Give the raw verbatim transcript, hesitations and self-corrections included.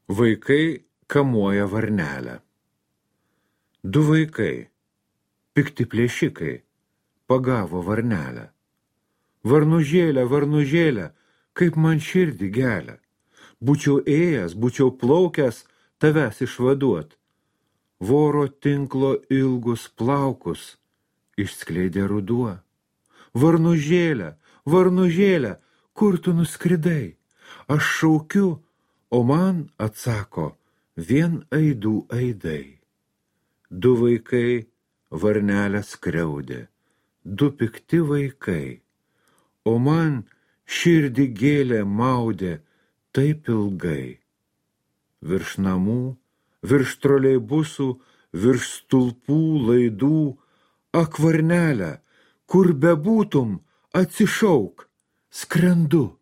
Vaikai kamuoja varnelę. Du vaikai, pikti plėšikai, pagavo varnelę. Varnužėlė, varnužėlė, kaip man širdį gelia. Būčiau ėjęs, būčiau plaukęs, tavęs išvaduot. Voro tinklo ilgus plaukus išskleidė ruduo. Varnužėlė, varnužėlė, kur tu nuskridai? Aš šaukiu, o man atsako vien aidų aidai. Du vaikai varnelę skriaudė, du pikti vaikai, o man širdį gėlė maudė taip ilgai. Virš namų, virš troleibusų, virš stulpų, laidų, ak varnelę, kur bebūtum, atsišauk, skrendu.